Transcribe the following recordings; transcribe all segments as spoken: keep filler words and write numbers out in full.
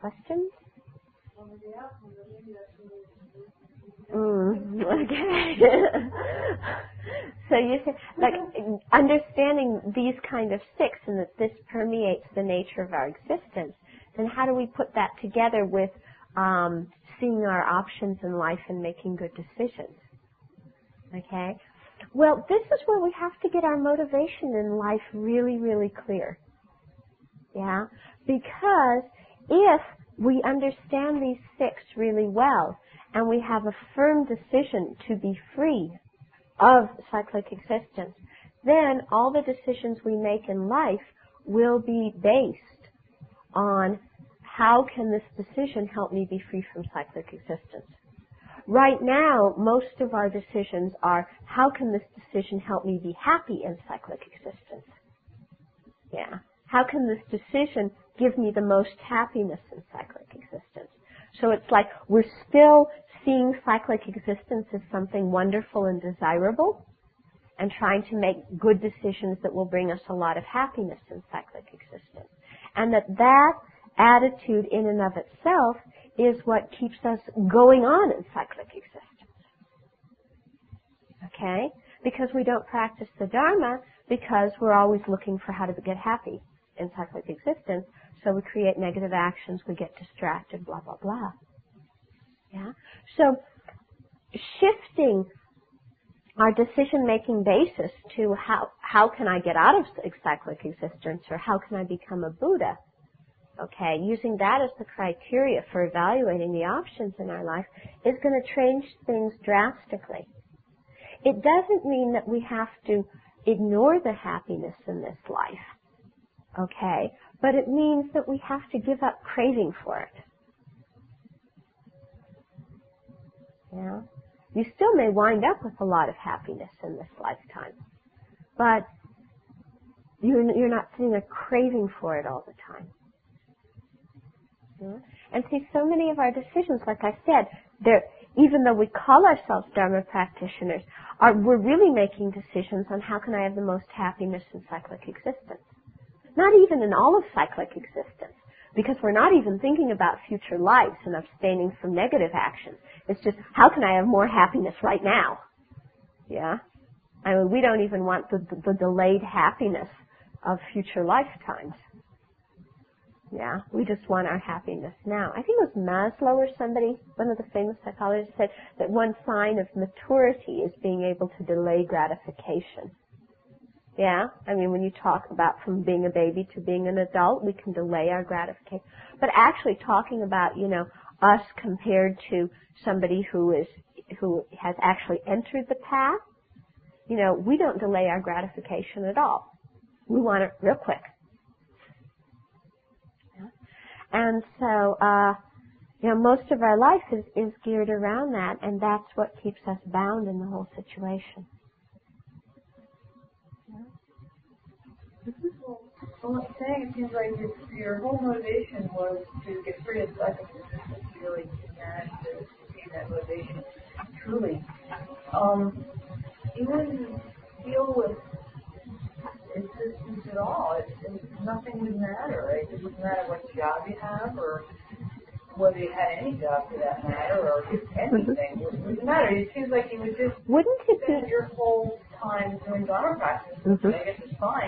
Questions? Mm, okay. So you say, like, understanding these kind of six and that this permeates the nature of our existence, then how do we put that together with um, seeing our options in life and making good decisions? Okay? Well, this is where we have to get our motivation in life really, really clear. Yeah? Because if we understand these six really well and we have a firm decision to be free of cyclic existence, then all the decisions we make in life will be based on how can this decision help me be free from cyclic existence. Right now, most of our decisions are, how can this decision help me be happy in cyclic existence? Yeah. How can this decision give me the most happiness in cyclic existence? So it's like we're still seeing cyclic existence as something wonderful and desirable and trying to make good decisions that will bring us a lot of happiness in cyclic existence. And that that attitude in and of itself is what keeps us going on in cyclic existence. Okay? Because we don't practice the Dharma because we're always looking for how to get happy in cyclic existence, so we create negative actions, we get distracted, blah, blah, blah. Yeah? So, shifting our decision-making basis to how, how can I get out of cyclic existence, or how can I become a Buddha, okay, using that as the criteria for evaluating the options in our life is going to change things drastically. It doesn't mean that we have to ignore the happiness in this life. Okay, but it means that we have to give up craving for it. Yeah, you still may wind up with a lot of happiness in this lifetime, but you're you're not seeing a craving for it all the time. Yeah? And see, so many of our decisions, like I said, they're even though we call ourselves Dharma practitioners, are we're really making decisions on how can I have the most happiness in cyclic existence. Not even in all of cyclic existence, because we're not even thinking about future lives and abstaining from negative actions. It's just, how can I have more happiness right now? Yeah? I mean, we don't even want the, the, the delayed happiness of future lifetimes. Yeah? We just want our happiness now. I think it was Maslow or somebody, one of the famous psychologists, said that one sign of maturity is being able to delay gratification. Yeah, I mean, when you talk about from being a baby to being an adult, we can delay our gratification. But actually talking about, you know, us compared to somebody who is, who has actually entered the path, you know, we don't delay our gratification at all. We want it real quick. Yeah. And so, uh, you know, most of our life is, is geared around that, and that's what keeps us bound in the whole situation. Well, what you're saying, it seems like your, your whole motivation was to get free of cyclic existence. You really managed to see that motivation truly. Um, you wouldn't deal with existence at all. It, it, nothing would matter, right? It wouldn't matter what job you have, or whether you had any job for that matter, or anything. It wouldn't matter. It seems like you would just wouldn't it spend be your whole time doing Dharma practice. Mm-hmm. I guess it's fine.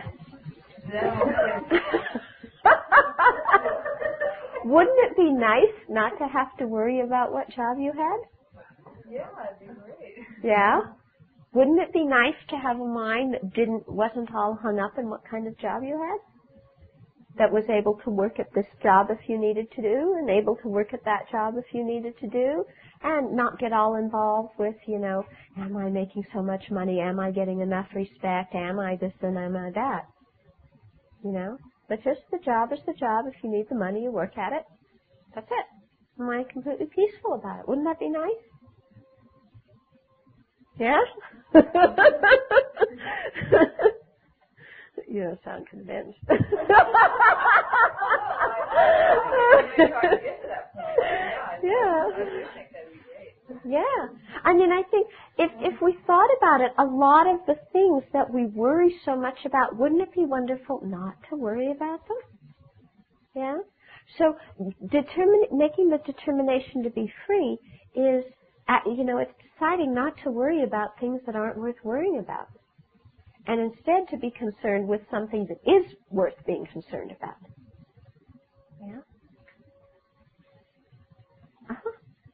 Wouldn't it be nice not to have to worry about what job you had? Yeah, it'd be great. Yeah? Wouldn't it be nice to have a mind that didn't wasn't all hung up in what kind of job you had? That was able to work at this job if you needed to do, and able to work at that job if you needed to do, and not get all involved with, you know, am I making so much money? Am I getting enough respect? Am I this and am I that? You know, but just the job is the job. If you need the money, you work at it. That's it. Am I completely peaceful about it? Wouldn't that be nice? Yeah? You don't sound convinced. Yeah. Yeah. I mean, I think if if we thought about it, a lot of the things that we worry so much about, wouldn't it be wonderful not to worry about them? Yeah? So determine, making the determination to be free is, you know, it's deciding not to worry about things that aren't worth worrying about. And instead to be concerned with something that is worth being concerned about. Yeah? Uh-huh.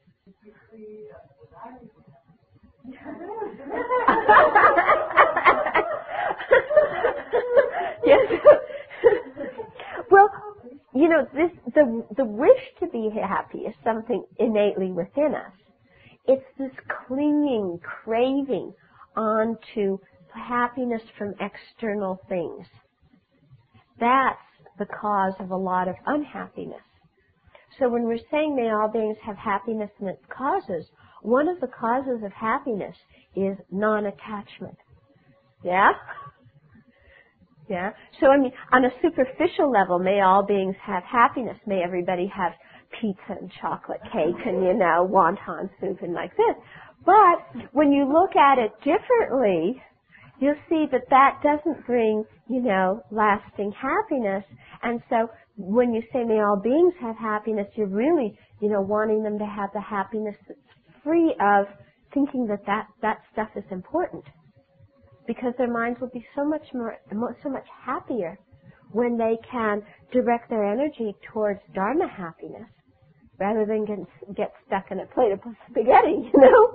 Yes. Well, you know, this the the wish to be happy is something innately within us. It's this clinging, craving onto happiness from external things. That's the cause of a lot of unhappiness. So when we're saying may all beings have happiness and its causes, one of the causes of happiness is non-attachment. Yeah? Yeah? So I mean, on a superficial level, may all beings have happiness. May everybody have pizza and chocolate cake and, you know, wonton soup and like this. But when you look at it differently, you'll see that that doesn't bring, you know, lasting happiness. And so when you say may all beings have happiness, you're really, you know, wanting them to have the happiness that's free of thinking that that, that stuff is important. Because their minds will be so much more, so much happier when they can direct their energy towards Dharma happiness rather than get, get stuck in a plate of spaghetti, you know?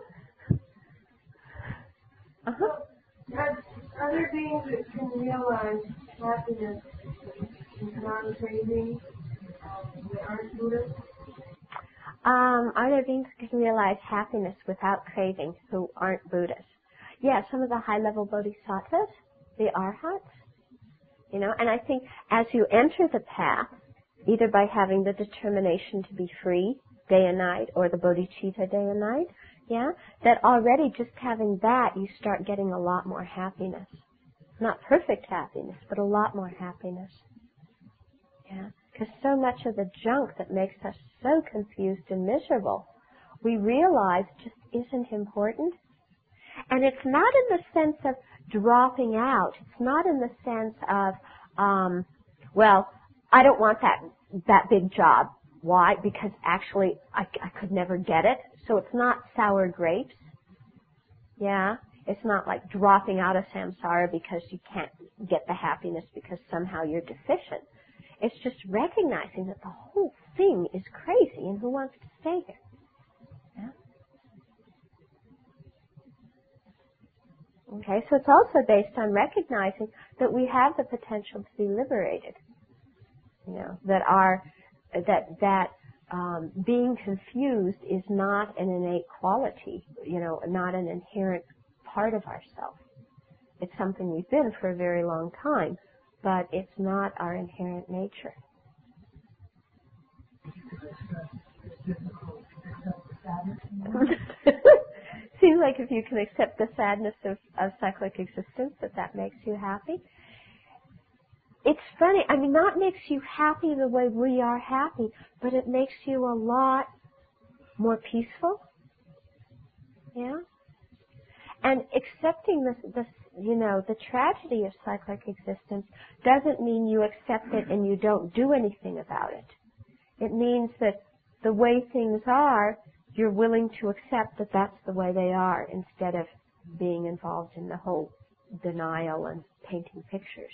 Uh-huh. Are other beings that can realize happiness in non-craving that aren't Buddhists? Um, are there beings who can realize happiness without craving who aren't Buddhists? Yeah, some of the high-level bodhisattvas, the arhats, you know, and I think as you enter the path, either by having the determination to be free day and night or the bodhicitta day and night, yeah, that already just having that, you start getting a lot more happiness. Not perfect happiness, but a lot more happiness. Yeah, because so much of the junk that makes us so confused and miserable, we realize just isn't important. And it's not in the sense of dropping out. It's not in the sense of, um, well, I don't want that that big job. Why? Because actually I, I could never get it. So it's not sour grapes. Yeah. It's not like dropping out of samsara because you can't get the happiness because somehow you're deficient. It's just recognizing that the whole thing is crazy and who wants to stay here? Yeah. Okay, so it's also based on recognizing that we have the potential to be liberated. You know, that our that that um, being confused is not an innate quality. You know, not an inherent part of ourself. It's something we've been for a very long time, but it's not our inherent nature. Seems like if you can accept the sadness of, of cyclic existence, that that makes you happy. It's funny, I mean, not makes you happy the way we are happy, but it makes you a lot more peaceful. Yeah? And accepting this, this, you know, the tragedy of cyclic existence doesn't mean you accept it and you don't do anything about it. It means that the way things are, you're willing to accept that that's the way they are instead of being involved in the whole denial and painting pictures.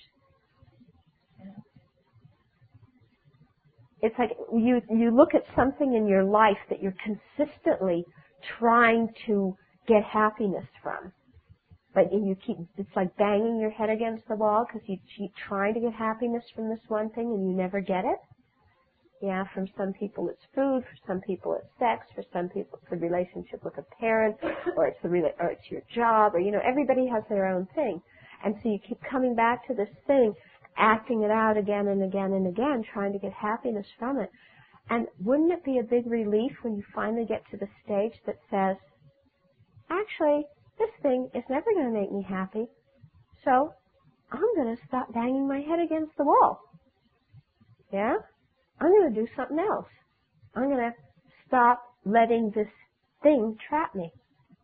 It's like you you look at something in your life that you're consistently trying to get happiness from. But you keep, it's like banging your head against the wall because you keep trying to get happiness from this one thing and you never get it. Yeah, from some people it's food, for some people it's sex, for some people it's a relationship with a parent, or it's the rela- or it's your job, or you know, everybody has their own thing. And so you keep coming back to this thing, acting it out again and again and again, trying to get happiness from it. And wouldn't it be a big relief when you finally get to the stage that says, actually, this thing is never going to make me happy, so I'm going to stop banging my head against the wall. Yeah? I'm going to do something else. I'm going to stop letting this thing trap me.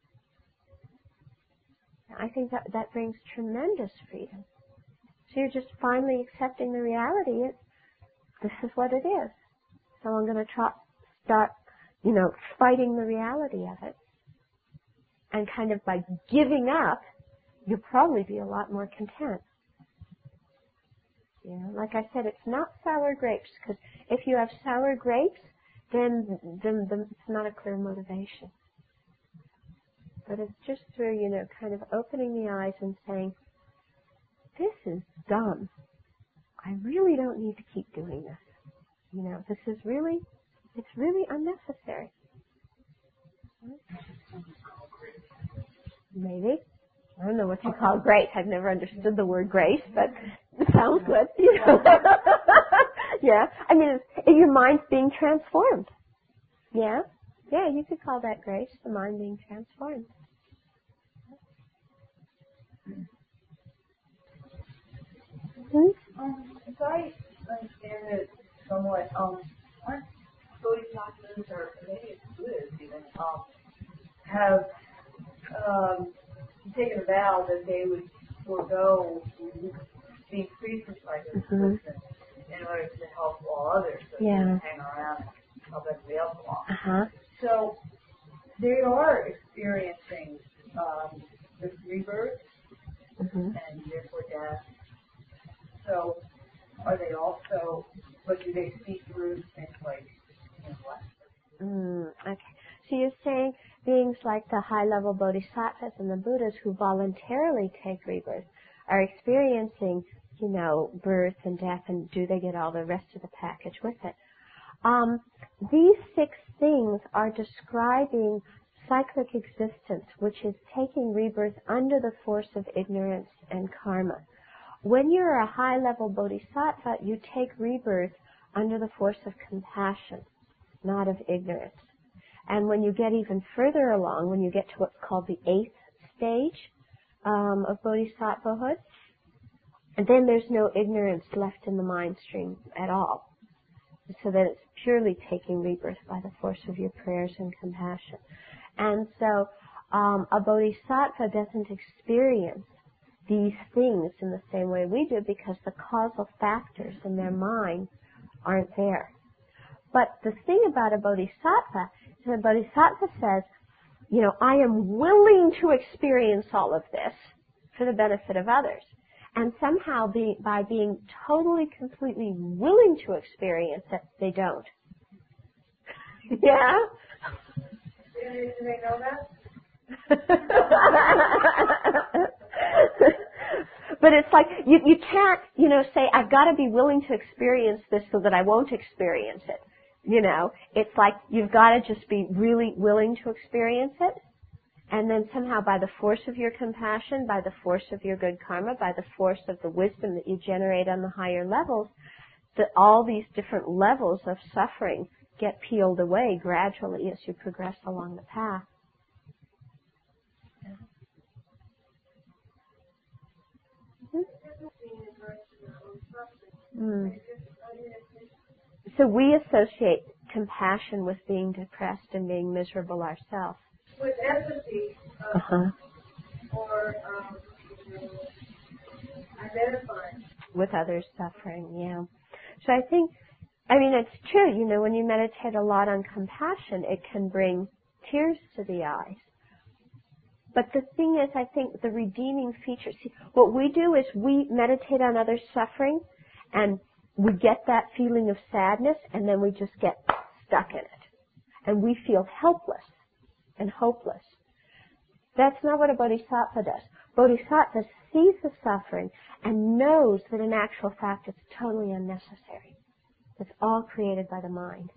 I think that that brings tremendous freedom. So you're just finally accepting the reality. It, this is what it is. so I'm going to try, start, you know, fighting the reality of it. And kind of by giving up, you'll probably be a lot more content. You know, like I said, it's not sour grapes, because if you have sour grapes, then, then, then it's not a clear motivation. But it's just through, you know, kind of opening the eyes and saying, this is dumb. I really don't need to keep doing this. You know, this is really, it's really unnecessary. Maybe. I don't know what you call grace. I've never understood the word grace, but it sounds good. You know? Yeah. I mean, it's, your mind's being transformed. Yeah. Yeah, you could call that grace, the mind being transformed. Hmm? Um, if I understand it somewhat, um, aren't bodhisattvas, or maybe it's Buddhists even, um, have um, taken a vow that they would forego being free from psychosis in order to help all others, so Yeah. they can hang around and help everybody else along. Uh-huh. So they are experiencing um, this rebirth Mm-hmm. and therefore death. So are they also, but do they see through things like, you know, what? Mm, okay. So you're saying beings like the high-level bodhisattvas and the Buddhas who voluntarily take rebirth are experiencing, you know, birth and death, and do they get all the rest of the package with it? Um, these six things are describing cyclic existence, which is taking rebirth under the force of ignorance and karma. When you're a high-level bodhisattva, you take rebirth under the force of compassion, not of ignorance. And when you get even further along, when you get to what's called the eighth stage um, of bodhisattvahood, then there's no ignorance left in the mind stream at all. So that it's purely taking rebirth by the force of your prayers and compassion. And so um, a bodhisattva doesn't experience these things in the same way we do because the causal factors in their mind aren't there. But the thing about a bodhisattva is a bodhisattva says, you know, I am willing to experience all of this for the benefit of others. And somehow be, by being totally, completely willing to experience it, they don't. Yeah? Do they know that? But it's like, you, you can't, you know, say, I've got to be willing to experience this so that I won't experience it. You know, it's like you've got to just be really willing to experience it. And then somehow by the force of your compassion, by the force of your good karma, by the force of the wisdom that you generate on the higher levels, that all these different levels of suffering get peeled away gradually as you progress along the path. Mm. So we associate compassion with being depressed and being miserable ourselves. With empathy, uh, Uh-huh. or um, identifying With others' suffering, yeah. So I think, I mean, it's true, you know, when you meditate a lot on compassion, it can bring tears to the eyes. But the thing is, I think the redeeming feature, see, what we do is we meditate on others' suffering, and we get that feeling of sadness, and then we just get stuck in it. And we feel helpless and hopeless. That's not what a bodhisattva does. Bodhisattva sees the suffering and knows that in actual fact it's totally unnecessary. It's all created by the mind.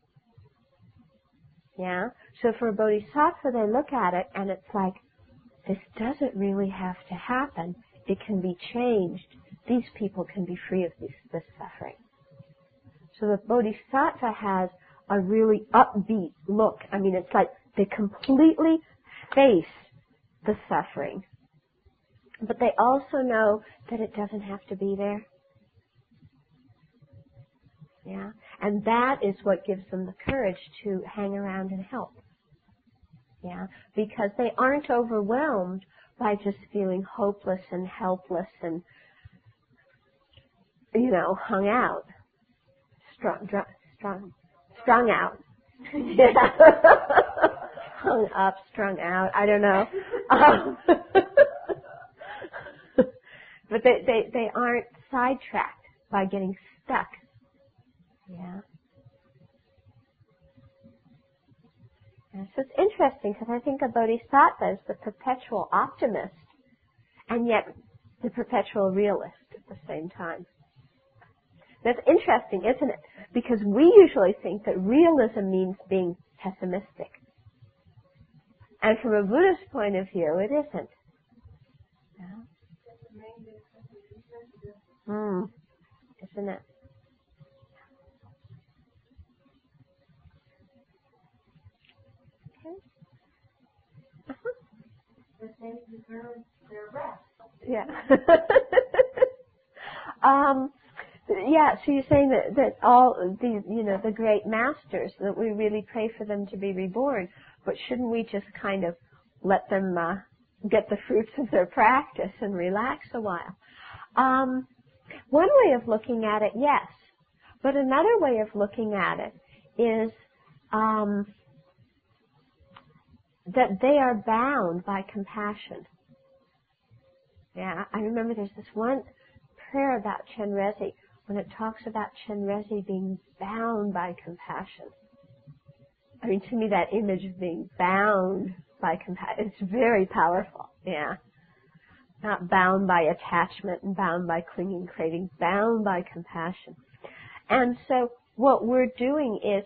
Yeah? So for a bodhisattva, they look at it and it's like, this doesn't really have to happen. It can be changed. These people can be free of this, this suffering. So the bodhisattva has a really upbeat look. I mean, it's like they completely face the suffering. But they also know that it doesn't have to be there. Yeah? And that is what gives them the courage to hang around and help. Yeah? Because they aren't overwhelmed by just feeling hopeless and helpless and, you know, hung out. Strong, strong, strung out. Yeah. Hung up, strung out, I don't know. Um, but they, they, they aren't sidetracked by getting stuck. Yeah. Yeah, so it's interesting because I think a bodhisattva is the perpetual optimist and yet the perpetual realist at the same time. That's interesting, isn't it? Because we usually think that realism means being pessimistic. And from a Buddhist point of view, it isn't. Yeah. Hmm. Isn't it? Okay. Uh-huh. Yeah. um, yeah, so you're saying that, that all these, you know, the great masters, that we really pray for them to be reborn, but shouldn't we just kind of let them uh, get the fruits of their practice and relax a while? Um, one way of looking at it, yes. But another way of looking at it is um, that they are bound by compassion. Yeah, I remember there's this one prayer about Chenrezig when it talks about Chenrezig being bound by compassion. I mean, to me, that image of being bound by compassion, it's very powerful. Yeah. Not bound by attachment and bound by clinging, craving, bound by compassion. And so what we're doing is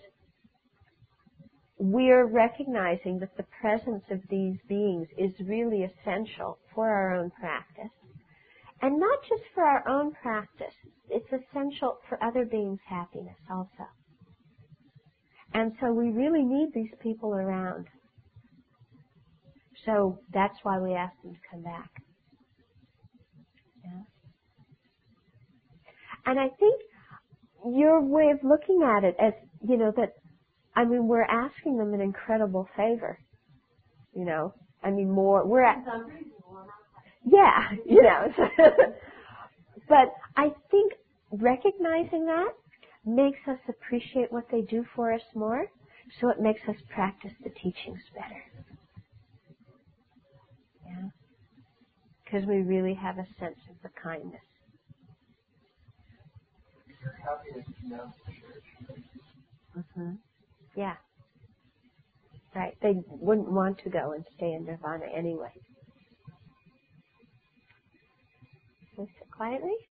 we're recognizing that the presence of these beings is really essential for our own practice. And not just for our own practice, it's essential for other beings' happiness also. And so we really need these people around. So that's why we ask them to come back. Yeah. And I think your way of looking at it as, you know, that, I mean, we're asking them an incredible favor. You know, I mean, more, we're at, yeah, you know. But I think recognizing that makes us appreciate what they do for us more, so it makes us practice the teachings better. Yeah. Because we really have a sense of the kindness. Mm-hmm. Yeah. Right. They wouldn't want to go and stay in nirvana anyway. Can we sit quietly?